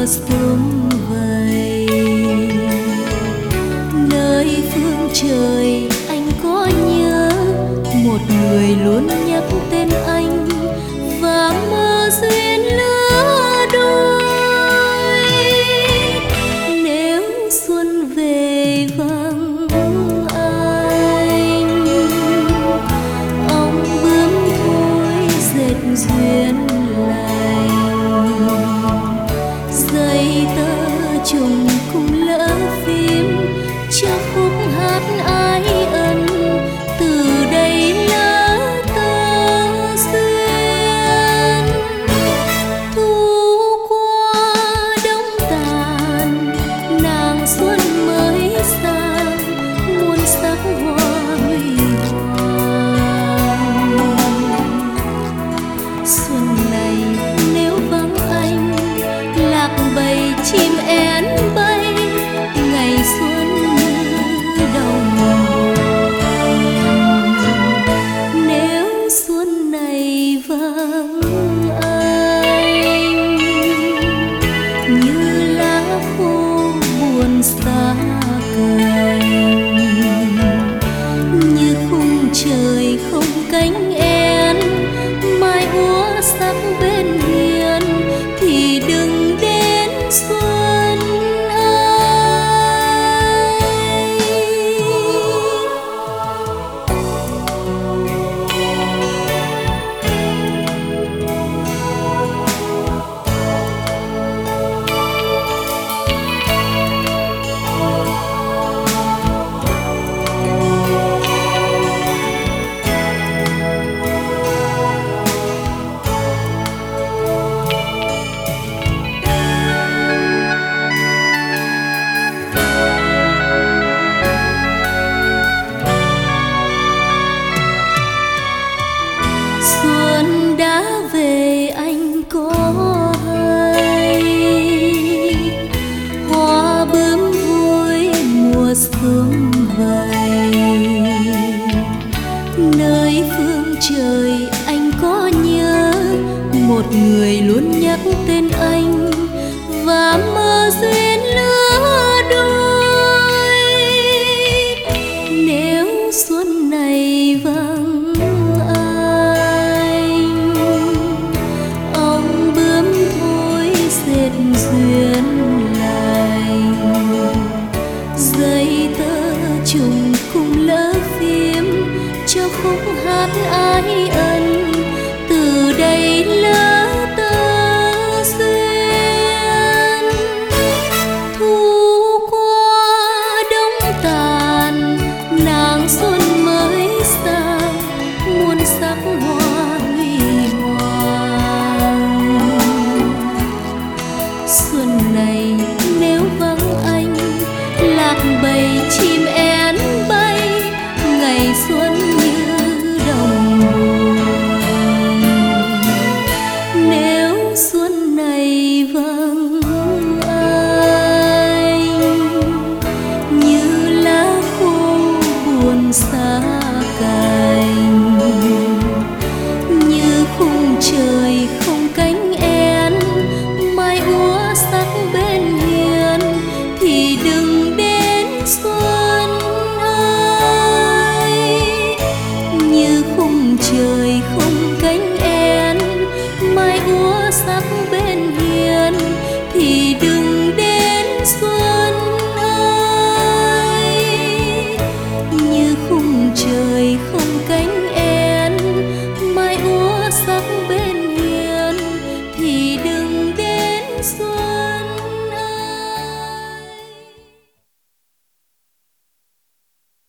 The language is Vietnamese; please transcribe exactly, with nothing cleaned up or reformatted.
mùa sớm vầy. Nơi phương trời anh có nhớ một người luôn nhắc tên anh và mơ duyên lứa đôi. Nếu xuân về vắng anh, ông bướm thôi dệt duyên lành, dây tơ trùng cùng lỡ phím cho khúc hát ái ân. Từ đây lỡ tơ duyên, thu qua đông tàn, nàng xuân mới sang muôn sắc hoa huy hoàng. Xuân này nếu vắng anh, lạc bầy chim én bay, ngày xuân như đầu mùa. Nếu xuân này vắng anh, như lá khô buồn xa cành, như khung trời không cánh én, mai úa sắc bên hiên thì đừng đến xuân ơi. Xuân đã về anh có hay, hoa bướm vui mùa sớm vầy. Nơi phương trời anh có nhớ một người luôn nhắc tên anh và mơ duyên lứa đôi. Nếu xuân này vắng anh, ông bướm thôi dệt duyên lành, dây tơ trùng cùng lỡ phím cho khúc hát ái ân. Từ đây lỡ tơ duyên, thu qua đông tàn, nàng xuân mới sang muôn sắc hoa huy hoàng. Xuân này nếu vắng anh, lạc bầy chim